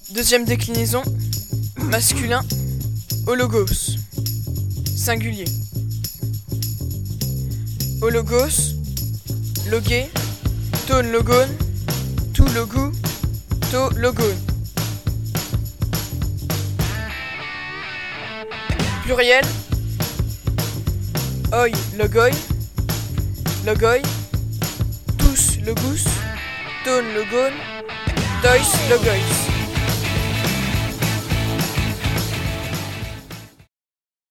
Deuxième déclinaison, masculin, hologos, singulier. Hologos, logé, tone logone, tout logou, to logone. Pluriel, oi logoi, logoi, tous logus, tone logone, tois logois.